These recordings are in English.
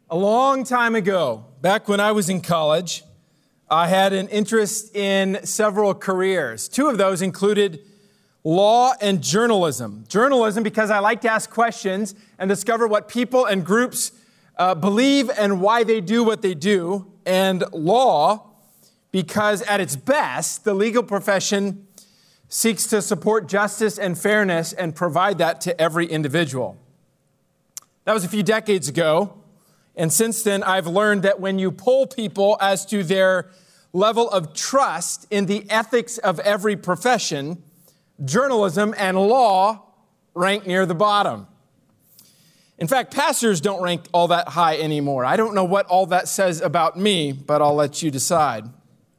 A long time ago, back when I was in college, I had an interest in several careers. Two of those included law and journalism. Journalism because I like to ask questions and discover what people and groups believe and why they do what they do. And law because at its best, the legal profession seeks to support justice and fairness and provide that to every individual. That was a few decades ago. And since then, I've learned that when you poll people as to their level of trust in the ethics of every profession, journalism and law rank near the bottom. In fact, pastors don't rank all that high anymore. I don't know what all that says about me, but I'll let you decide.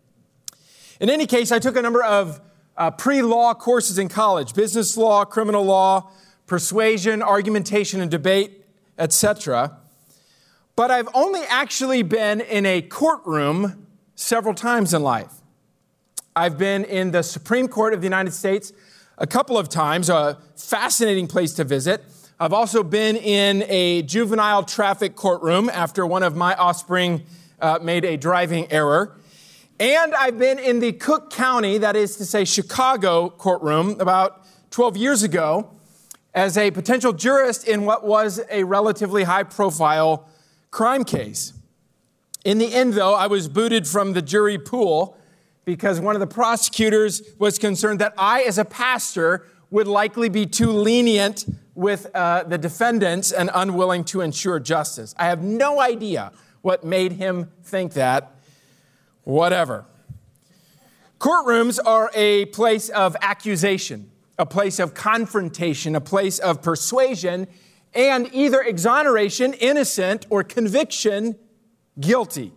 In any case, I took a number of pre-law courses in college: business law, criminal law, persuasion, argumentation and debate, etc. But I've only actually been in a courtroom several times in life. I've been in the Supreme Court of the United States a couple of times, a fascinating place to visit. I've also been in a juvenile traffic courtroom after one of my offspring made a driving error. And I've been in the Cook County, that is to say Chicago courtroom about 12 years ago as a potential jurist in what was a relatively high-profile crime case. In the end, though, I was booted from the jury pool because one of the prosecutors was concerned that I, as a pastor, would likely be too lenient with the defendants and unwilling to ensure justice. I have no idea what made him think that. Whatever. Courtrooms are a place of accusation, a place of confrontation, a place of persuasion, and either exoneration, innocent, or conviction, guilty.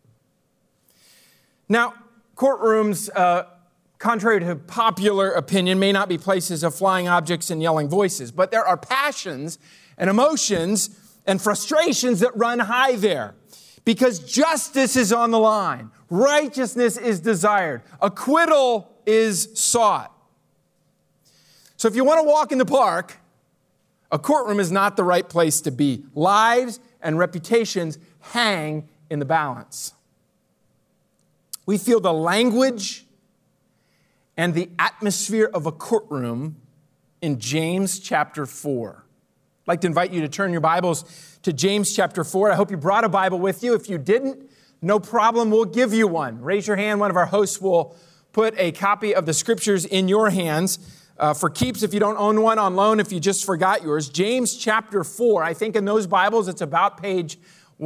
Now, courtrooms, contrary to popular opinion, may not be places of flying objects and yelling voices, but there are passions and emotions and frustrations that run high there because justice is on the line, righteousness is desired, acquittal is sought. So if you want to walk in the park, a courtroom is not the right place to be. Lives and reputations hang in the balance. We feel the language and the atmosphere of a courtroom in James chapter 4. I'd like to invite you to turn your Bibles to James chapter 4. I hope you brought a Bible with you. If you didn't, no problem, we'll give you one. Raise your hand. One of our hosts will put a copy of the scriptures in your hands. For keeps, if you don't own one, on loan if you just forgot yours. James chapter 4, I think in those Bibles it's about page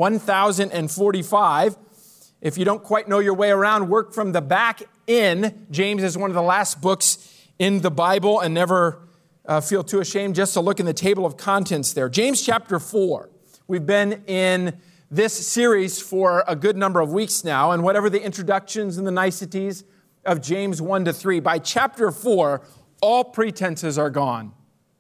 1045. If you don't quite know your way around, work from the back in. James is one of the last books in the Bible, and never feel too ashamed just to look in the table of contents there. James chapter 4. We've been in this series for a good number of weeks now, and whatever the introductions and the niceties of James 1 to 3, by chapter 4, all pretenses are gone.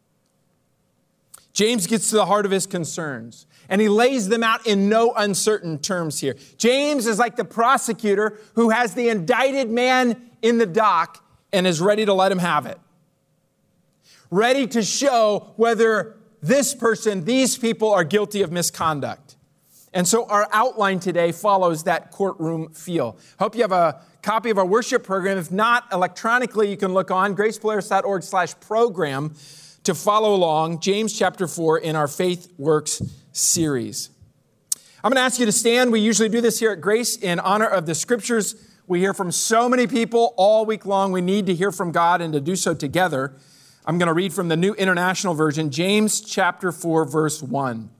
James gets to the heart of his concerns, and he lays them out in no uncertain terms here. James is like the prosecutor who has the indicted man in the dock and is ready to let him have it. Ready to show whether this person, these people are guilty of misconduct. And so our outline today follows that courtroom feel. Hope you have a copy of our worship program. If not, electronically, you can look on gracepolaris.org/program to follow along James chapter 4 in our Faith Works series. I'm going to ask you to stand. We usually do this here at Grace in honor of the scriptures. We hear from so many people all week long. We need to hear from God and to do so together. I'm going to read from the New International Version, James chapter 4, verse 1.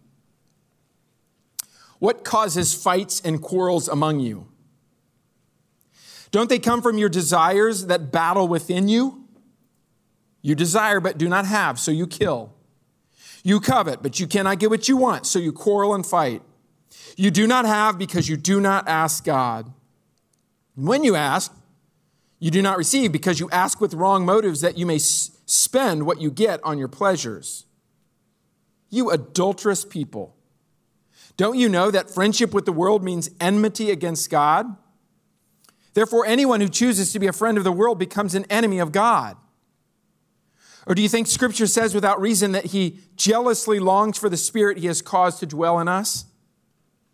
What causes fights and quarrels among you? Don't they come from your desires that battle within you? You desire but do not have, so you kill. You covet, but you cannot get what you want, so you quarrel and fight. You do not have because you do not ask God. When you ask, you do not receive because you ask with wrong motives that you may spend what you get on your pleasures. You adulterous people. Don't you know that friendship with the world means enmity against God? Therefore, anyone who chooses to be a friend of the world becomes an enemy of God. Or do you think Scripture says without reason that he jealously longs for the Spirit he has caused to dwell in us?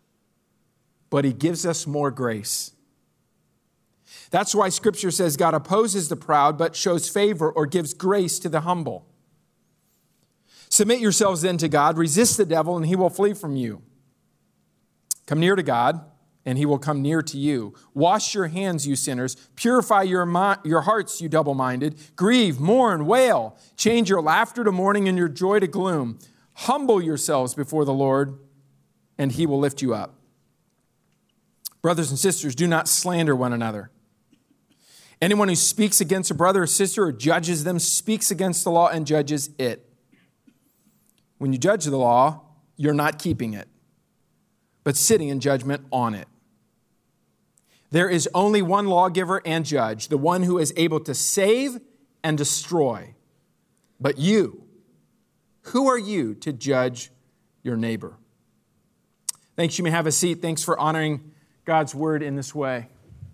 but he gives us more grace. That's why Scripture says God opposes the proud, but shows favor or gives grace to the humble. Submit yourselves then to God, resist the devil, and he will flee from you. Come near to God, and he will come near to you. Wash your hands, you sinners. Purify your hearts, you double-minded. Grieve, mourn, wail. Change your laughter to mourning and your joy to gloom. Humble yourselves before the Lord, and he will lift you up. Brothers and sisters, do not slander one another. Anyone who speaks against a brother or sister or judges them speaks against the law and judges it. When you judge the law, you're not keeping it, but sitting in judgment on it. There is only one lawgiver and judge, the one who is able to save and destroy. But you, who are you to judge your neighbor? Thanks. You may have a seat. Thanks for honoring God's word in this way.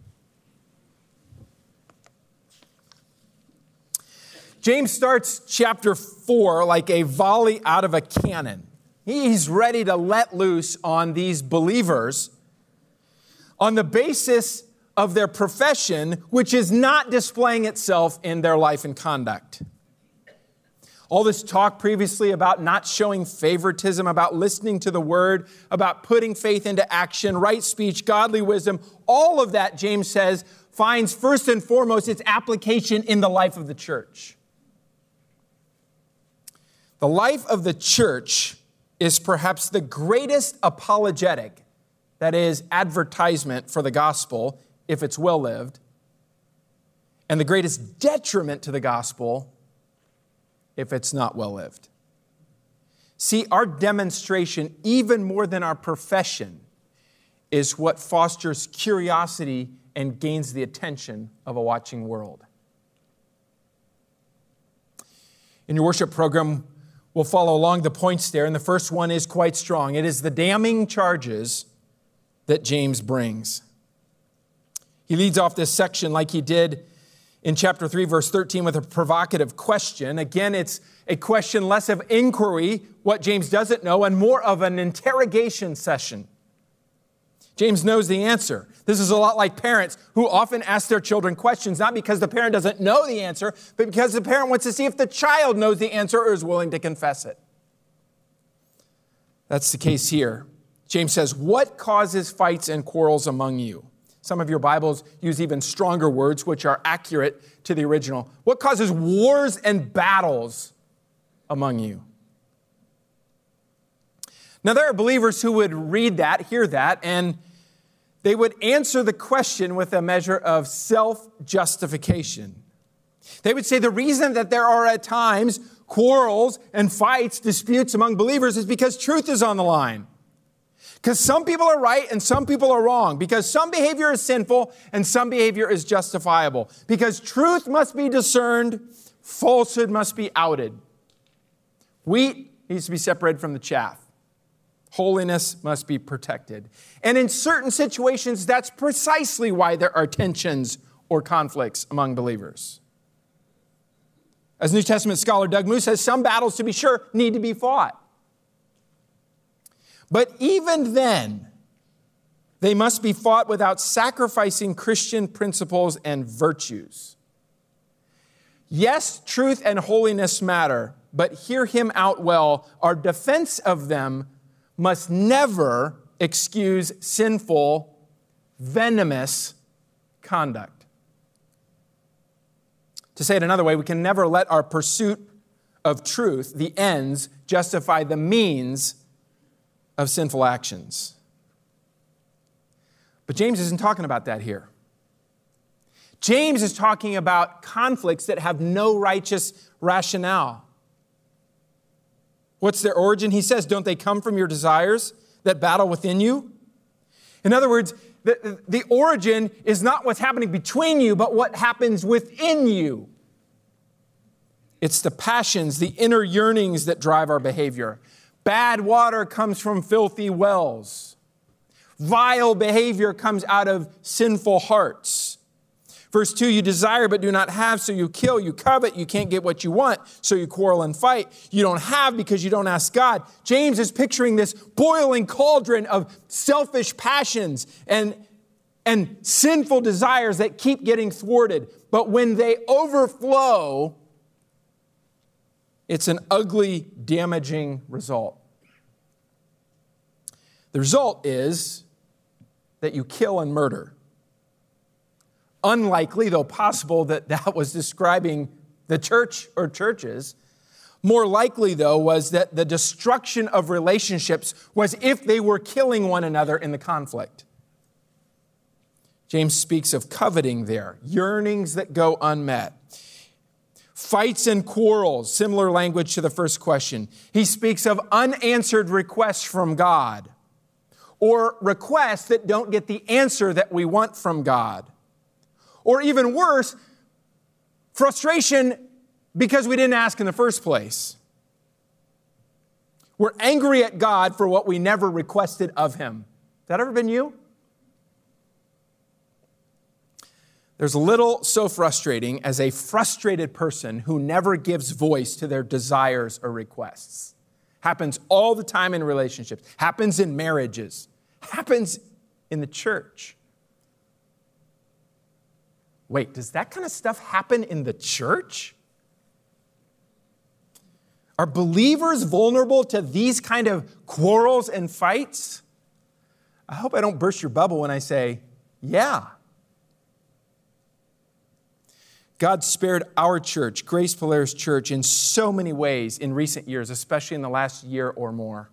James starts chapter 4 like a volley out of a cannon. He's ready to let loose on these believers on the basis of their profession, which is not displaying itself in their life and conduct. All this talk previously about not showing favoritism, about listening to the word, about putting faith into action, right speech, godly wisdom, all of that, James says, finds first and foremost its application in the life of the church. The life of the church is perhaps the greatest apologetic, that is, advertisement for the gospel, if it's well lived, and the greatest detriment to the gospel, if it's not well lived. See, our demonstration, even more than our profession, is what fosters curiosity and gains the attention of a watching world. In your worship program, we'll follow along the points there, and the first one is quite strong. It is the damning charges that James brings. He leads off this section like he did in chapter 3, verse 13, with a provocative question. Again, it's a question less of inquiry, what James doesn't know, and more of an interrogation session. James knows the answer. This is a lot like parents who often ask their children questions, not because the parent doesn't know the answer, but because the parent wants to see if the child knows the answer or is willing to confess it. That's the case here. James says, what causes fights and quarrels among you? Some of your Bibles use even stronger words, which are accurate to the original. What causes wars and battles among you? Now, there are believers who would read that, hear that, and they would answer the question with a measure of self-justification. They would say the reason that there are at times quarrels and fights, disputes among believers is because truth is on the line. Because some people are right and some people are wrong. Because some behavior is sinful and some behavior is justifiable. Because truth must be discerned, falsehood must be outed. Wheat needs to be separated from the chaff. Holiness must be protected. And in certain situations, that's precisely why there are tensions or conflicts among believers. As New Testament scholar Doug Moo says, some battles, to be sure, need to be fought. But even then, they must be fought without sacrificing Christian principles and virtues. Yes, truth and holiness matter, but hear him out well. Our defense of them must never excuse sinful, venomous conduct. To say it another way, we can never let our pursuit of truth, the ends, justify the means of sinful actions. But James isn't talking about that here. James is talking about conflicts that have no righteous rationale. What's their origin? He says, don't they come from your desires that battle within you? In other words, the origin is not what's happening between you, but what happens within you. It's the passions, the inner yearnings that drive our behavior. Bad water comes from filthy wells. Vile behavior comes out of sinful hearts. Verse 2, you desire but do not have, so you kill. You covet, you can't get what you want, so you quarrel and fight. You don't have because you don't ask God. James is picturing this boiling cauldron of selfish passions and sinful desires that keep getting thwarted. But when they overflow, it's an ugly, damaging result. The result is that you kill and murder. Unlikely, though possible, that was describing the church or churches. More likely, though, was that the destruction of relationships was if they were killing one another in the conflict. James speaks of coveting there, yearnings that go unmet. Fights and quarrels, similar language to the first question. He speaks of unanswered requests from God, or requests that don't get the answer that we want from God. Or even worse, frustration because we didn't ask in the first place. We're angry at God for what we never requested of Him. Has that ever been you? There's little so frustrating as a frustrated person who never gives voice to their desires or requests. Happens all the time in relationships. Happens in marriages. Happens in the church. Wait, does that kind of stuff happen in the church? Are believers vulnerable to these kind of quarrels and fights? I hope I don't burst your bubble when I say, yeah. God spared our church, Grace Polaris Church, in so many ways in recent years, especially in the last year or more.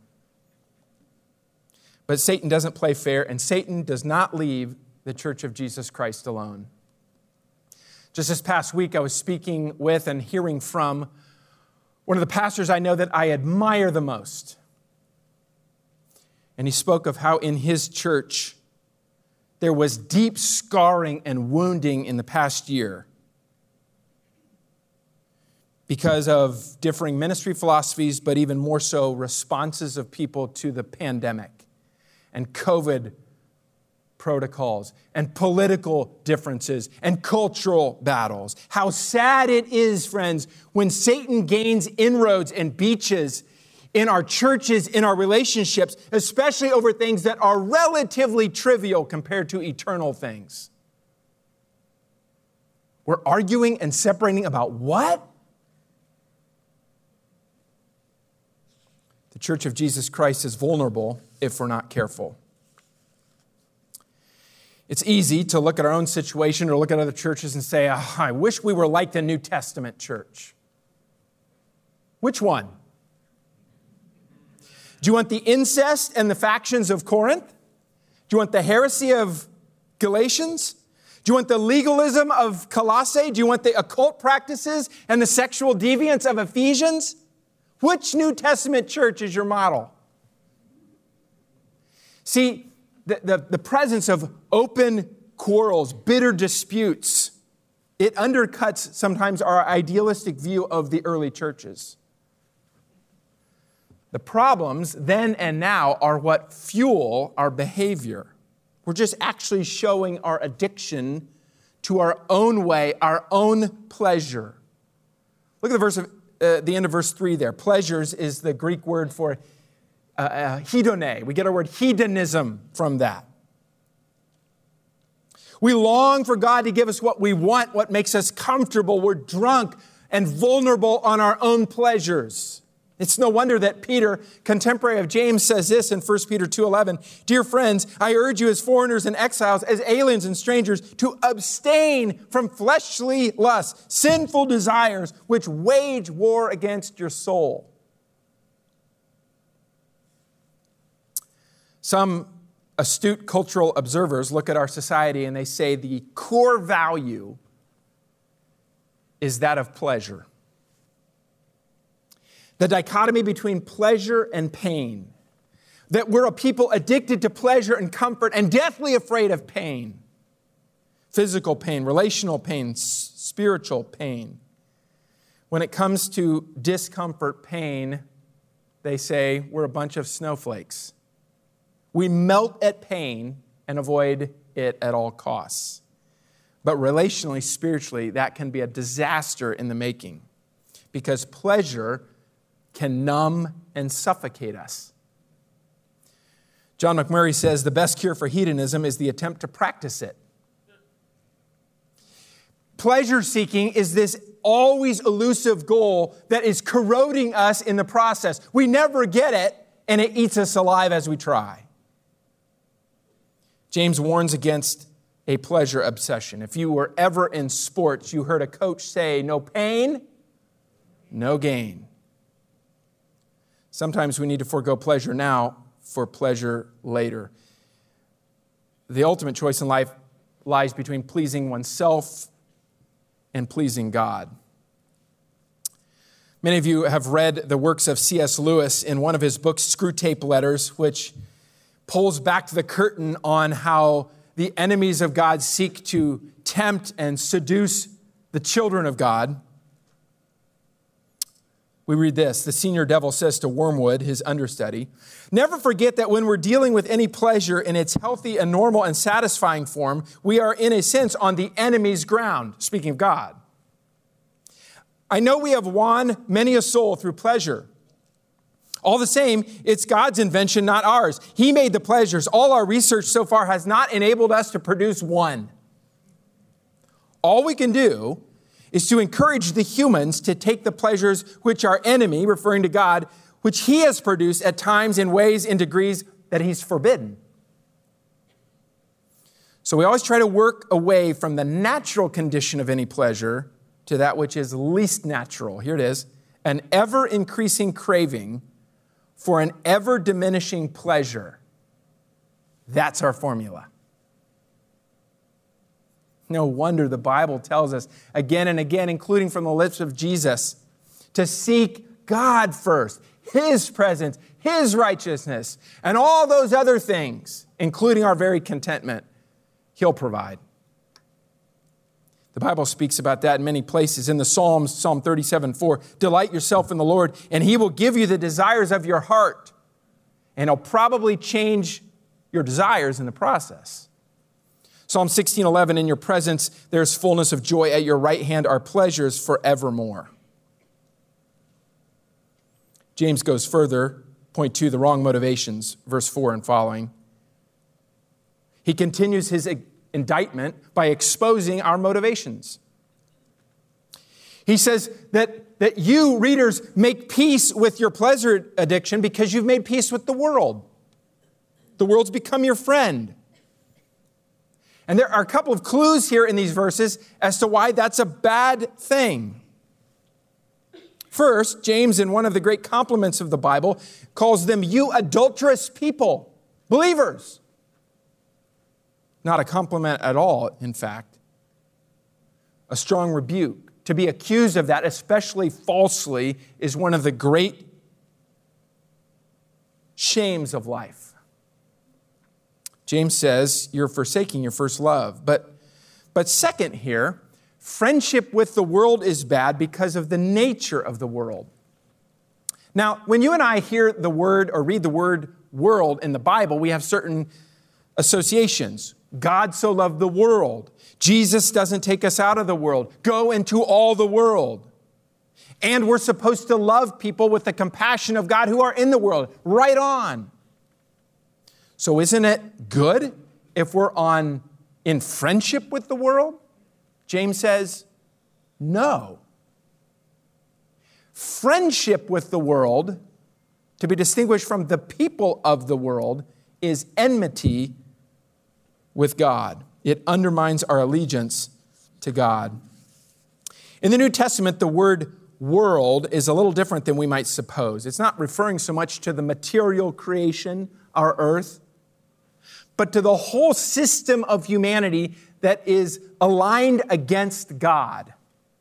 But Satan doesn't play fair, and Satan does not leave the Church of Jesus Christ alone. Just this past week, I was speaking with and hearing from one of the pastors I know that I admire the most. And he spoke of how in his church there was deep scarring and wounding in the past year because of differing ministry philosophies, but even more so responses of people to the pandemic and COVID protocols and political differences and cultural battles. How sad it is, friends, when Satan gains inroads and beaches in our churches, in our relationships, especially over things that are relatively trivial compared to eternal things. We're arguing and separating about what? The Church of Jesus Christ is vulnerable if we're not careful. It's easy to look at our own situation or look at other churches and say, oh, I wish we were like the New Testament church. Which one? Do you want the incest and the factions of Corinth? Do you want the heresy of Galatians? Do you want the legalism of Colossae? Do you want the occult practices and the sexual deviance of Ephesians? Which New Testament church is your model? See, the presence of open quarrels, bitter disputes, it undercuts sometimes our idealistic view of the early churches. The problems then and now are what fuel our behavior. We're just actually showing our addiction to our own way, our own pleasure. Look at the end of verse 3 there. Pleasures is the Greek word for hedone. We get our word hedonism from that. We long for God to give us what we want, what makes us comfortable. We're drunk and vulnerable on our own pleasures. It's no wonder that Peter, contemporary of James, says this in 1 Peter 2:11, "Dear friends, I urge you as foreigners and exiles, as aliens and strangers, to abstain from fleshly lusts, sinful desires, which wage war against your soul." Some astute cultural observers look at our society and they say the core value is that of pleasure. The dichotomy between pleasure and pain. That we're a people addicted to pleasure and comfort and deathly afraid of pain. Physical pain, relational pain, spiritual pain. When it comes to discomfort, pain, they say we're a bunch of snowflakes. We melt at pain and avoid it at all costs. But relationally, spiritually, that can be a disaster in the making because pleasure can numb and suffocate us. John McMurray says the best cure for hedonism is the attempt to practice it. Pleasure seeking is this always elusive goal that is corroding us in the process. We never get it, and it eats us alive as we try. James warns against a pleasure obsession. If you were ever in sports, you heard a coach say, no pain, no gain. Sometimes we need to forego pleasure now for pleasure later. The ultimate choice in life lies between pleasing oneself and pleasing God. Many of you have read the works of C.S. Lewis in one of his books, Screwtape Letters, which pulls back the curtain on how the enemies of God seek to tempt and seduce the children of God. We read this. The senior devil says to Wormwood, his understudy, "Never forget that when we're dealing with any pleasure in its healthy and normal and satisfying form, we are in a sense on the enemy's ground," speaking of God. "I know we have won many a soul through pleasure. All the same, it's God's invention, not ours. He made the pleasures. All our research so far has not enabled us to produce one. All we can do is to encourage the humans to take the pleasures which our enemy, referring to God, which he has produced at times in ways and degrees that he's forbidden. So we always try to work away from the natural condition of any pleasure to that which is least natural. Here it is, an ever-increasing craving for an ever-diminishing pleasure. That's our formula. No wonder the Bible tells us again and again, including from the lips of Jesus, to seek God first, his presence, his righteousness, and all those other things, including our very contentment, he'll provide. The Bible speaks about that in many places. In the Psalms, Psalm 37:4, "Delight yourself in the Lord, and he will give you the desires of your heart." And he'll probably change your desires in the process. Psalm 16:11, "In your presence there's fullness of joy. At your right hand are pleasures forevermore." James goes further, point 2, the wrong motivations, verse 4 and following. He continues his indictment by exposing our motivations. He says that you, readers, make peace with your pleasure addiction because you've made peace with the world. The world's become your friend. And there are a couple of clues here in these verses as to why that's a bad thing. First, James, in one of the great compliments of the Bible, calls them you adulterous people, believers. Not a compliment at all, in fact. A strong rebuke. To be accused of that, especially falsely, is one of the great shames of life. James says you're forsaking your first love. But second here, friendship with the world is bad because of the nature of the world. Now, when you and I hear the word or read the word world in the Bible, we have certain associations. God so loved the world. Jesus doesn't take us out of the world. Go into all the world. And we're supposed to love people with the compassion of God who are in the world. Right on. So isn't it good if we're in friendship with the world? James says, no. Friendship with the world, to be distinguished from the people of the world, is enmity with God. It undermines our allegiance to God. In the New Testament, the word world is a little different than we might suppose. It's not referring so much to the material creation, our earth, but to the whole system of humanity that is aligned against God.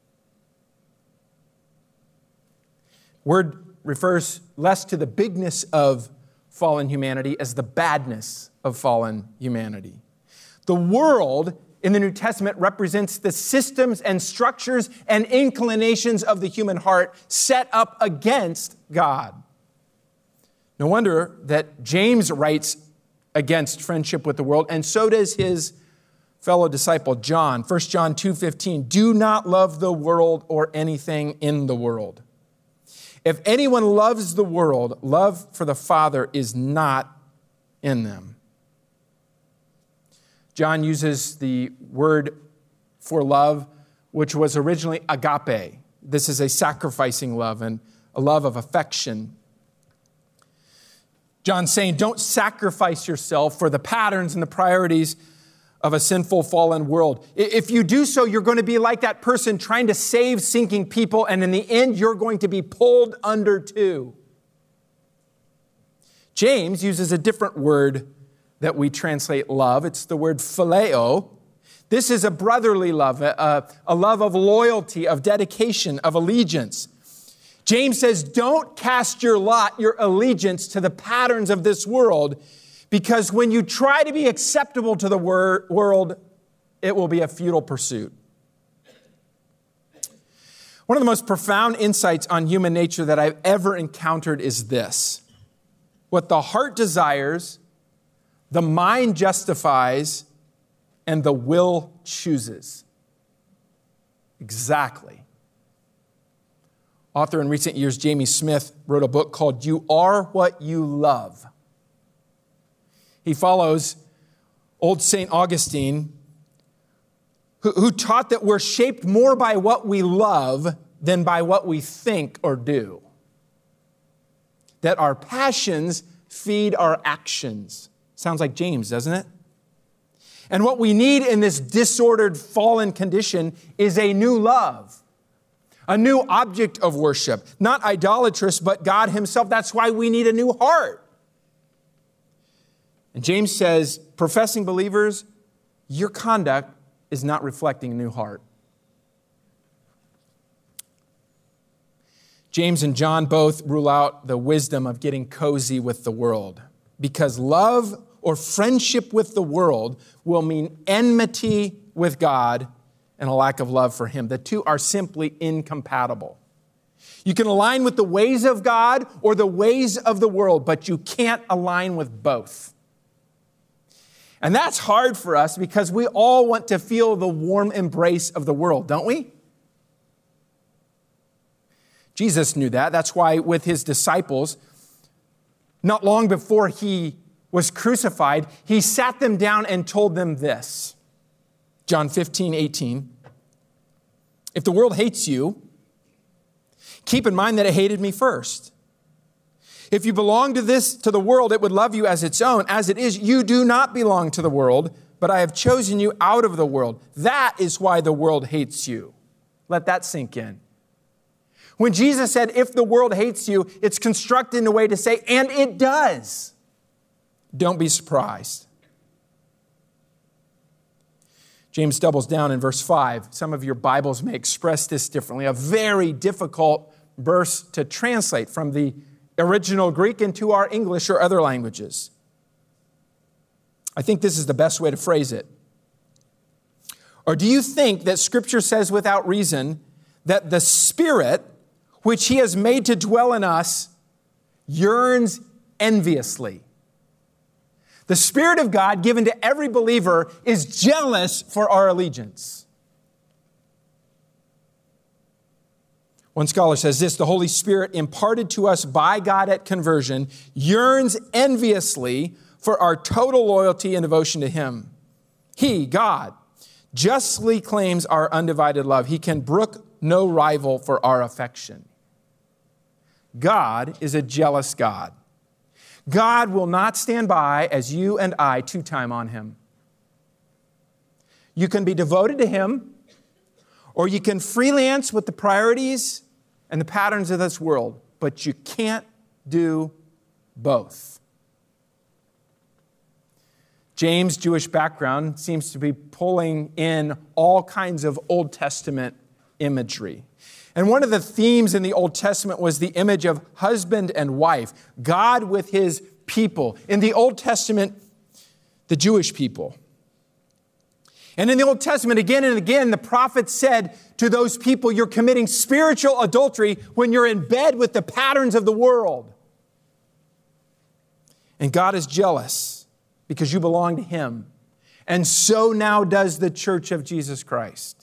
Word refers less to the bigness of fallen humanity as the badness of fallen humanity. The world in the New Testament represents the systems and structures and inclinations of the human heart set up against God. No wonder that James writes against friendship with the world, and so does his fellow disciple John, 1 John 2:15, do not love the world or anything in the world. If anyone loves the world, love for the Father is not in them. John uses the word for love, which was originally agape. This is a sacrificing love and a love of affection. John's saying, don't sacrifice yourself for the patterns and the priorities of a sinful, fallen world. If you do so, you're going to be like that person trying to save sinking people, and in the end, you're going to be pulled under too. James uses a different word that we translate love. It's the word phileo. This is a brotherly love, a love of loyalty, of dedication, of allegiance. James says, don't cast your lot, your allegiance to the patterns of this world, because when you try to be acceptable to the world, it will be a futile pursuit. One of the most profound insights on human nature that I've ever encountered is this. What the heart desires, the mind justifies, and the will chooses. Exactly. Author in recent years, Jamie Smith, wrote a book called You Are What You Love. He follows old St. Augustine, who taught that we're shaped more by what we love than by what we think or do. That our passions feed our actions. Sounds like James, doesn't it? And what we need in this disordered, fallen condition is a new love, a new object of worship, not idolatrous, but God himself. That's why we need a new heart. And James says, professing believers, your conduct is not reflecting a new heart. James and John both rule out the wisdom of getting cozy with the world, because love or friendship with the world will mean enmity with God and a lack of love for him. The two are simply incompatible. You can align with the ways of God or the ways of the world, but you can't align with both. And that's hard for us because we all want to feel the warm embrace of the world, don't we? Jesus knew that. That's why with his disciples, not long before he was crucified, he sat them down and told them this. John 15:18. If the world hates you, keep in mind that it hated me first. If you belong to the world, it would love you as its own. As it is, you do not belong to the world, but I have chosen you out of the world. That is why the world hates you. Let that sink in. When Jesus said, if the world hates you, it's constructed in a way to say, and it does. Don't be surprised. James doubles down in verse 5. Some of your Bibles may express this differently. A very difficult verse to translate from the original Greek into our English or other languages. I think this is the best way to phrase it. Or do you think that Scripture says without reason that the Spirit, which he has made to dwell in us, yearns enviously? The Spirit of God given to every believer is jealous for our allegiance. One scholar says this, the Holy Spirit imparted to us by God at conversion yearns enviously for our total loyalty and devotion to him. He, God, justly claims our undivided love. He can brook no rival for our affection. God is a jealous God. God will not stand by as you and I two-time on him. You can be devoted to him, or you can freelance with the priorities and the patterns of this world, but you can't do both. James' Jewish background seems to be pulling in all kinds of Old Testament imagery. And one of the themes in the Old Testament was the image of husband and wife, God with his people. In the Old Testament, the Jewish people. And in the Old Testament, again and again, the prophet said to those people, you're committing spiritual adultery when you're in bed with the patterns of the world. And God is jealous because you belong to him. And so now does the church of Jesus Christ.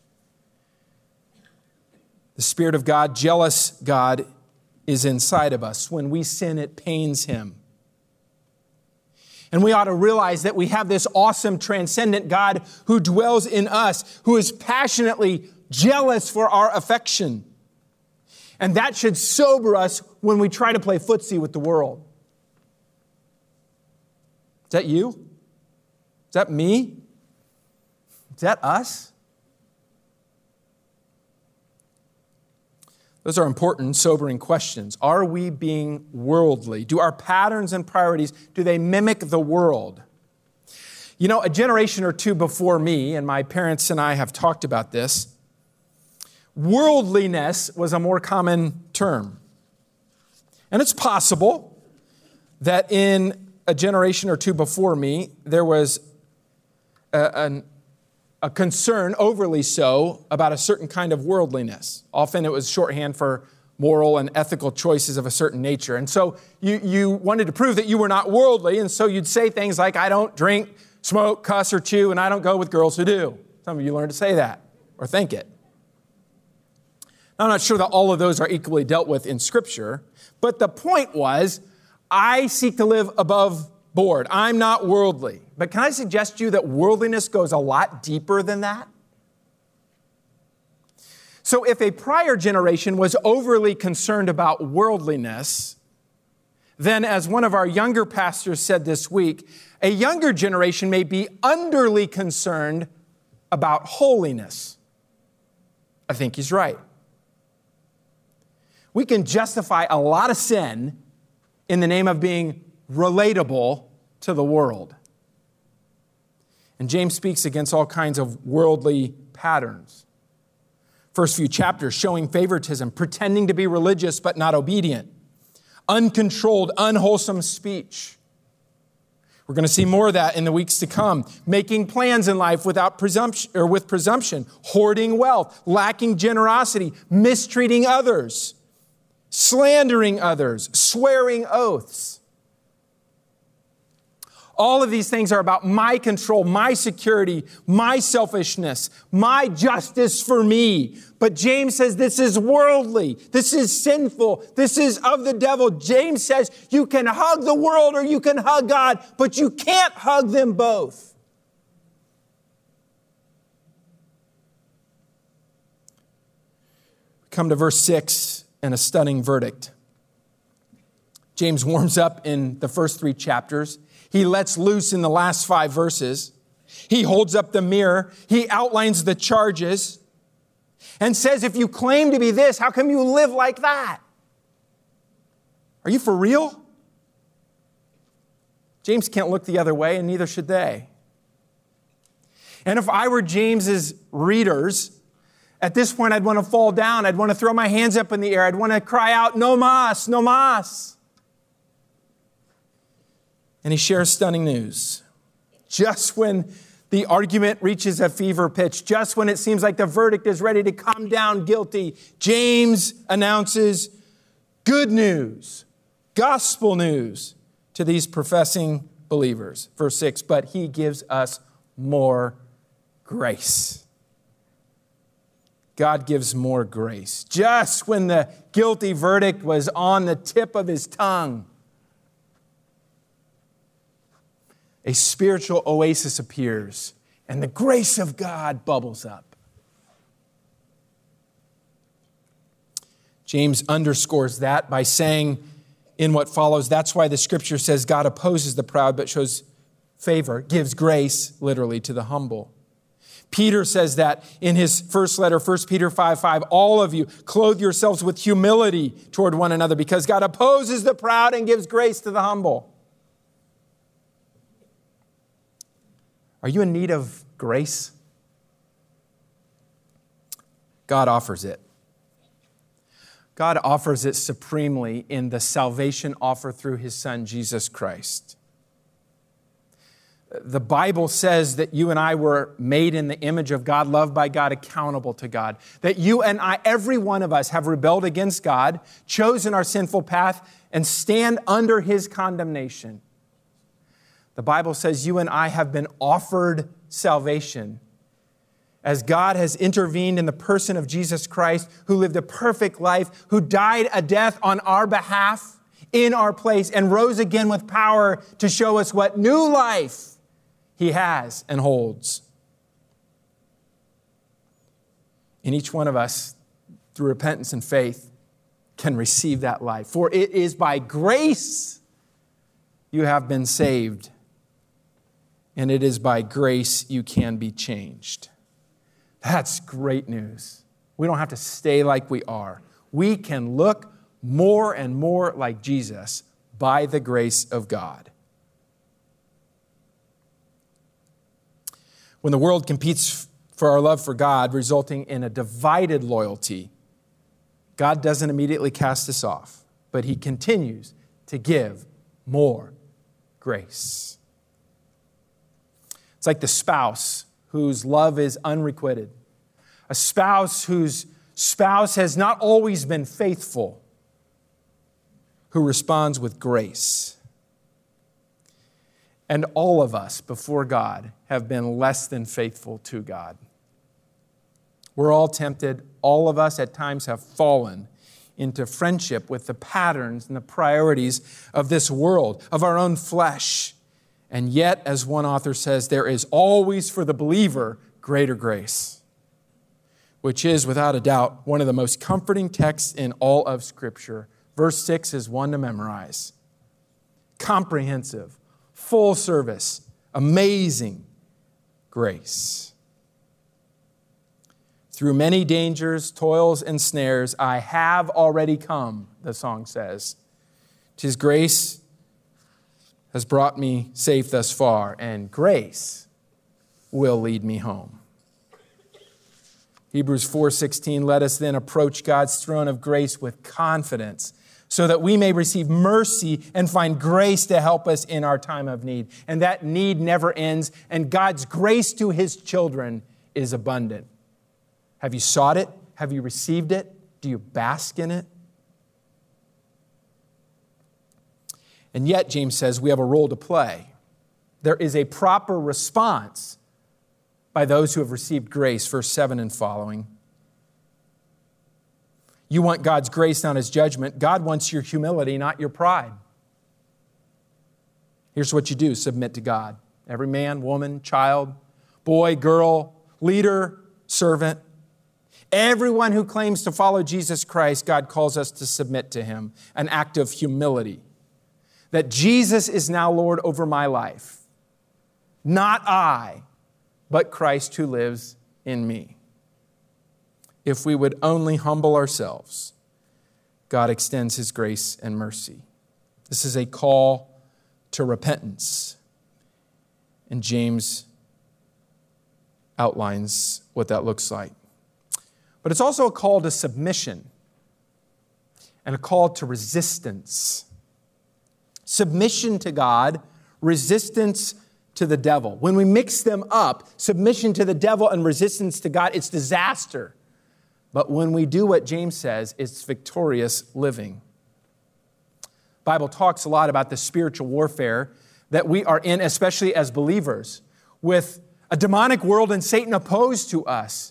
The Spirit of God, jealous God, is inside of us. When we sin, it pains Him. And we ought to realize that we have this awesome, transcendent God who dwells in us, who is passionately jealous for our affection. And that should sober us when we try to play footsie with the world. Is that you? Is that me? Is that us? Those are important, sobering questions. Are we being worldly? Do our patterns and priorities, do they mimic the world? You know, a generation or two before me, and my parents and I have talked about this, worldliness was a more common term. And it's possible that in a generation or two before me, there was a concern, overly so, about a certain kind of worldliness. Often it was shorthand for moral and ethical choices of a certain nature. And so you wanted to prove that you were not worldly, and so you'd say things like, I don't drink, smoke, cuss, or chew, and I don't go with girls who do. Some of you learned to say that or think it. Now, I'm not sure that all of those are equally dealt with in Scripture, but the point was, I seek to live above board. I'm not worldly. But can I suggest to you that worldliness goes a lot deeper than that? So if a prior generation was overly concerned about worldliness, then as one of our younger pastors said this week, a younger generation may be underly concerned about holiness. I think he's right. We can justify a lot of sin in the name of being relatable to the world. And James speaks against all kinds of worldly patterns. First few chapters showing favoritism, pretending to be religious but not obedient, uncontrolled, unwholesome speech. We're going to see more of that in the weeks to come. Making plans in life without presumption or with presumption, hoarding wealth, lacking generosity, mistreating others, slandering others, swearing oaths. All of these things are about my control, my security, my selfishness, my justice for me. But James says this is worldly. This is sinful. This is of the devil. James says you can hug the world or you can hug God, but you can't hug them both. Come to verse 6 and a stunning verdict. James warms up in the first 3 chapters. He lets loose in the last 5 verses. He holds up the mirror. He outlines the charges and says, if you claim to be this, how come you live like that? Are you for real? James can't look the other way, and neither should they. And if I were James's readers, at this point, I'd want to fall down. I'd want to throw my hands up in the air. I'd want to cry out, no mas, no mas. And he shares stunning news. Just when the argument reaches a fever pitch, just when it seems like the verdict is ready to come down guilty, James announces good news, gospel news to these professing believers. Verse 6, but he gives us more grace. God gives more grace. Just when the guilty verdict was on the tip of his tongue, a spiritual oasis appears, and the grace of God bubbles up. James underscores that by saying in what follows, that's why the Scripture says God opposes the proud but shows favor, gives grace, literally, to the humble. Peter says that in his first letter, 1 Peter 5:5, all of you clothe yourselves with humility toward one another because God opposes the proud and gives grace to the humble. Are you in need of grace? God offers it. God offers it supremely in the salvation offer through his Son, Jesus Christ. The Bible says that you and I were made in the image of God, loved by God, accountable to God. That you and I, every one of us, have rebelled against God, chosen our sinful path, and stand under his condemnation. The Bible says you and I have been offered salvation as God has intervened in the person of Jesus Christ, who lived a perfect life, who died a death on our behalf in our place and rose again with power to show us what new life He has and holds. And each one of us, through repentance and faith, can receive that life. For it is by grace you have been saved, and it is by grace you can be changed. That's great news. We don't have to stay like we are. We can look more and more like Jesus by the grace of God. When the world competes for our love for God, resulting in a divided loyalty, God doesn't immediately cast us off, but He continues to give more grace. It's like the spouse whose love is unrequited, a spouse whose spouse has not always been faithful, who responds with grace. And all of us before God have been less than faithful to God. We're all tempted. All of us at times have fallen into friendship with the patterns and the priorities of this world, of our own flesh. And yet, as one author says, there is always for the believer greater grace, which is, without a doubt, one of the most comforting texts in all of Scripture. Verse 6 is one to memorize. Comprehensive, full service, amazing grace. Through many dangers, toils, and snares, I have already come, the song says. His grace has brought me safe thus far, and grace will lead me home. Hebrews 4:16, let us then approach God's throne of grace with confidence, so that we may receive mercy and find grace to help us in our time of need. And that need never ends, and God's grace to His children is abundant. Have you sought it? Have you received it? Do you bask in it? And yet, James says, we have a role to play. There is a proper response by those who have received grace, verse 7 and following. You want God's grace, not His judgment. God wants your humility, not your pride. Here's what you do. Submit to God. Every man, woman, child, boy, girl, leader, servant. Everyone who claims to follow Jesus Christ, God calls us to submit to Him. An act of humility. That Jesus is now Lord over my life. Not I, but Christ who lives in me. If we would only humble ourselves, God extends His grace and mercy. This is a call to repentance. And James outlines what that looks like. But it's also a call to submission and a call to resistance. Submission to God, resistance to the devil. When we mix them up, submission to the devil and resistance to God, it's disaster. But when we do what James says, it's victorious living. The Bible talks a lot about the spiritual warfare that we are in, especially as believers, with a demonic world and Satan opposed to us.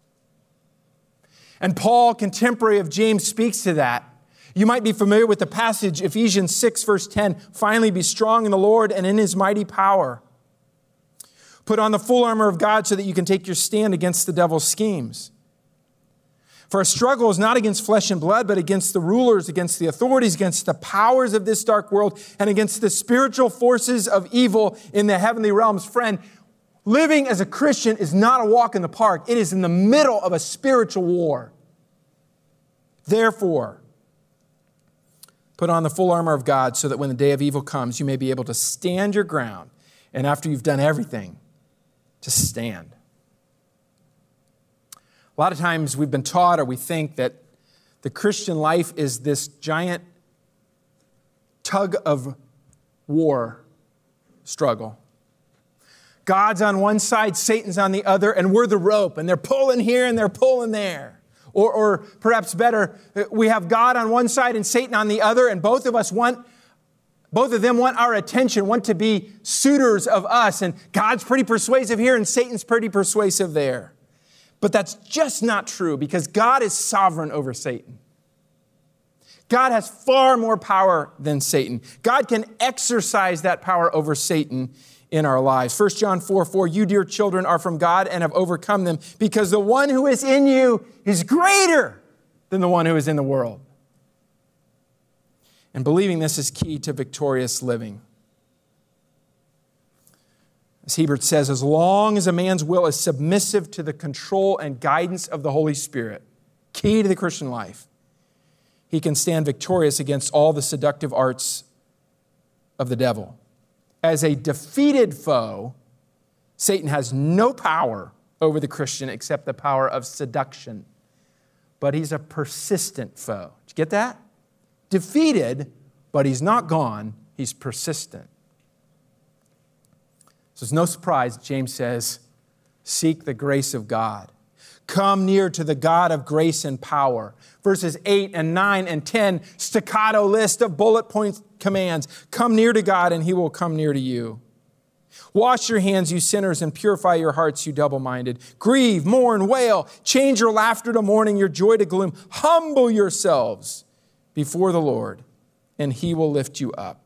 And Paul, contemporary of James, speaks to that. You might be familiar with the passage, Ephesians 6, verse 10, finally be strong in the Lord and in His mighty power. Put on the full armor of God so that you can take your stand against the devil's schemes. For our struggle is not against flesh and blood, but against the rulers, against the authorities, against the powers of this dark world, and against the spiritual forces of evil in the heavenly realms. Friend, living as a Christian is not a walk in the park. It is in the middle of a spiritual war. Therefore, put on the full armor of God so that when the day of evil comes, you may be able to stand your ground. And after you've done everything, to stand. A lot of times we've been taught or we think that the Christian life is this giant tug of war struggle. God's on one side, Satan's on the other, and we're the rope, and they're pulling here and they're pulling there. Or perhaps better, we have God on one side and Satan on the other, and both of us want Both of them want our attention, want to be suitors of us. And God's pretty persuasive here and Satan's pretty persuasive there. But that's just not true because God is sovereign over Satan. God has far more power than Satan. God can exercise that power over Satan in our lives. 1 John 4:4, you, dear children, are from God and have overcome them because the one who is in you is greater than the one who is in the world. And believing this is key to victorious living. As Hebert says, as long as a man's will is submissive to the control and guidance of the Holy Spirit, key to the Christian life, he can stand victorious against all the seductive arts of the devil. As a defeated foe, Satan has no power over the Christian except the power of seduction. But he's a persistent foe. Did you get that? Defeated, but he's not gone. He's persistent. So it's no surprise, James says, seek the grace of God. Come near to the God of grace and power. Verses 8 and 9 and 10, staccato list of bullet point commands. Come near to God and he will come near to you. Wash your hands, you sinners, and purify your hearts, you double-minded. Grieve, mourn, wail. Change your laughter to mourning, your joy to gloom. Humble yourselves before the Lord, and he will lift you up.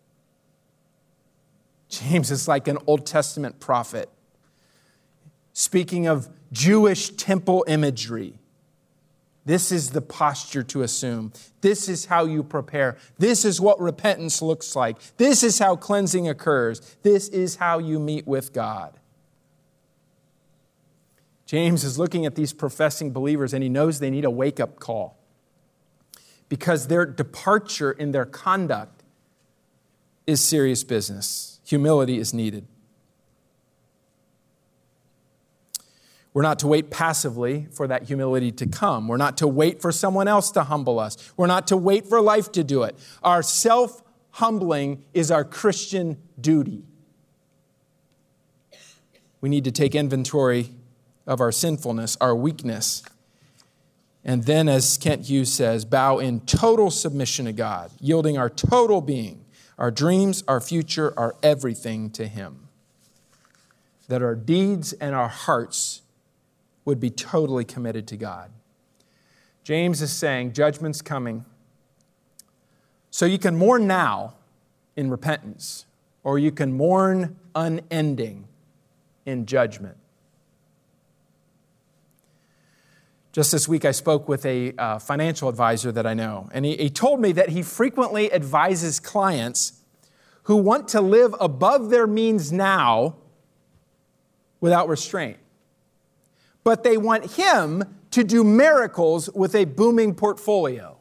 James is like an Old Testament prophet, speaking of Jewish temple imagery. This is the posture to assume. This is how you prepare. This is what repentance looks like. This is how cleansing occurs. This is how you meet with God. James is looking at these professing believers, and he knows they need a wake-up call, because their departure in their conduct is serious business. Humility is needed. We're not to wait passively for that humility to come. We're not to wait for someone else to humble us. We're not to wait for life to do it. Our self-humbling is our Christian duty. We need to take inventory of our sinfulness, our weakness, and then, as Kent Hughes says, bow in total submission to God, yielding our total being, our dreams, our future, our everything to him. That our deeds and our hearts would be totally committed to God. James is saying judgment's coming. So you can mourn now in repentance, or you can mourn unending in judgment. Just this week, I spoke with a financial advisor that I know, and he told me that he frequently advises clients who want to live above their means now without restraint. But they want him to do miracles with a booming portfolio.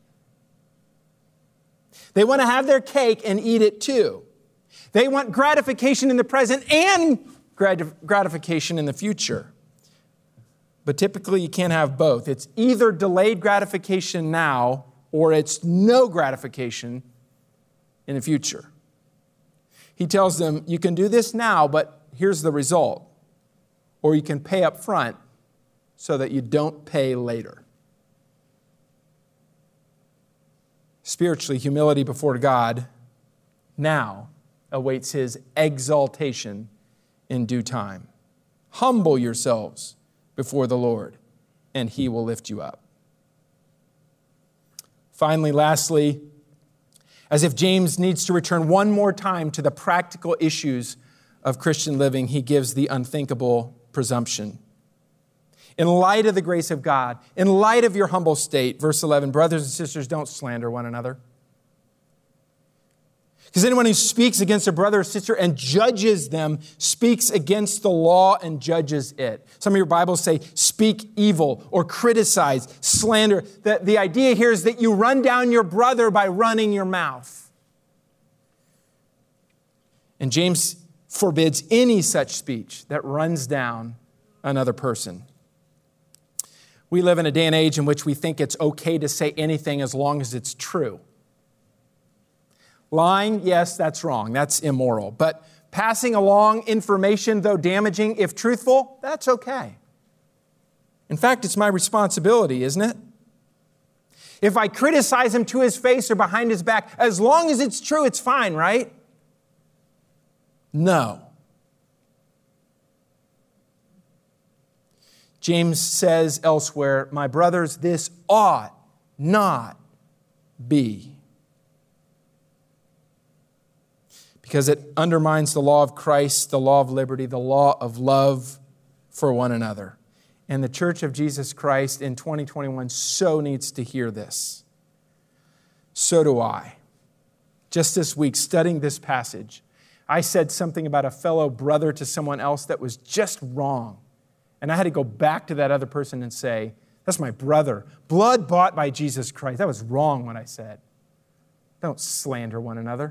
They want to have their cake and eat it too. They want gratification in the present and gratification in the future. But typically you can't have both. It's either delayed gratification now or it's no gratification in the future. He tells them, you can do this now, but here's the result. Or you can pay up front so that you don't pay later. Spiritually, humility before God now awaits his exaltation in due time. Humble yourselves before the Lord, and he will lift you up. Finally, lastly, as if James needs to return one more time to the practical issues of Christian living, he gives the unthinkable presumption. In light of the grace of God, in light of your humble state, verse 11, brothers and sisters, don't slander one another. Because anyone who speaks against a brother or sister and judges them speaks against the law and judges it. Some of your Bibles say speak evil or criticize, slander. The idea here is that you run down your brother by running your mouth. And James forbids any such speech that runs down another person. We live in a day and age in which we think it's okay to say anything as long as it's true. Lying, yes, that's wrong. That's immoral. But passing along information, though damaging, if truthful, that's okay. In fact, it's my responsibility, isn't it? If I criticize him to his face or behind his back, as long as it's true, it's fine, right? No. James says elsewhere, my brothers, this ought not be. Because it undermines the law of Christ, the law of liberty, the law of love for one another. And the Church of Jesus Christ in 2021 so needs to hear this. So do I. Just this week, studying this passage, I said something about a fellow brother to someone else that was just wrong. And I had to go back to that other person and say, that's my brother, blood bought by Jesus Christ. That was wrong what I said. Don't slander one another.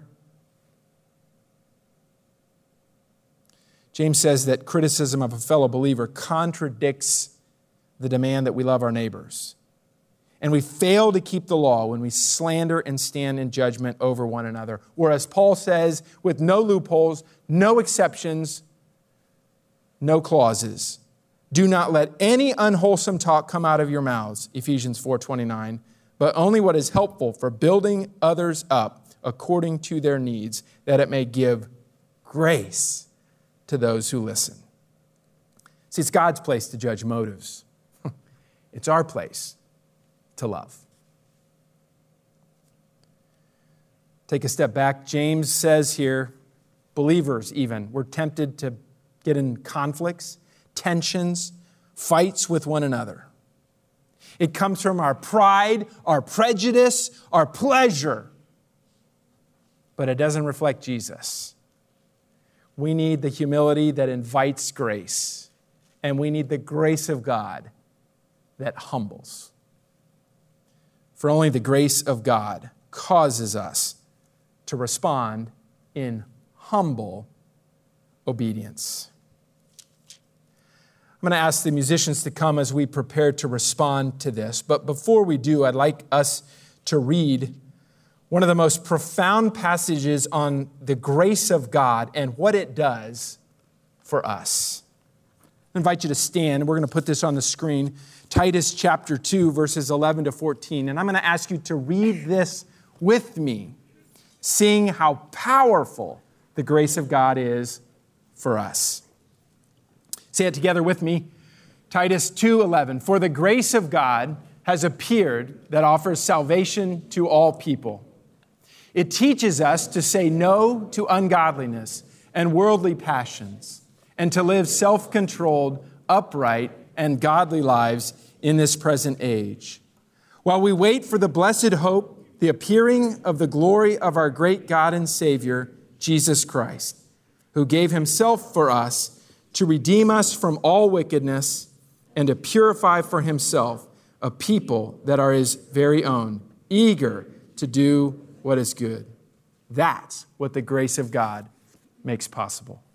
James says that criticism of a fellow believer contradicts the demand that we love our neighbors. And we fail to keep the law when we slander and stand in judgment over one another. Whereas Paul says, with no loopholes, no exceptions, no clauses, do not let any unwholesome talk come out of your mouths, Ephesians 4:29, but only what is helpful for building others up according to their needs, that it may give grace to those who listen. See, it's God's place to judge motives. It's our place to love. Take a step back. James says here, believers even, we're tempted to get in conflicts, tensions, fights with one another. It comes from our pride, our prejudice, our pleasure, but it doesn't reflect Jesus. We need the humility that invites grace, and we need the grace of God that humbles. For only the grace of God causes us to respond in humble obedience. I'm going to ask the musicians to come as we prepare to respond to this. But before we do, I'd like us to read one of the most profound passages on the grace of God and what it does for us. I invite you to stand. We're going to put this on the screen. Titus chapter 2, verses 11 to 14. And I'm going to ask you to read this with me, seeing how powerful the grace of God is for us. Say it together with me. Titus 2:11. For the grace of God has appeared that offers salvation to all people. It teaches us to say no to ungodliness and worldly passions, and to live self-controlled, upright, and godly lives in this present age, while we wait for the blessed hope, the appearing of the glory of our great God and Savior, Jesus Christ, who gave himself for us to redeem us from all wickedness and to purify for himself a people that are his very own, eager to do what is good. That's what the grace of God makes possible.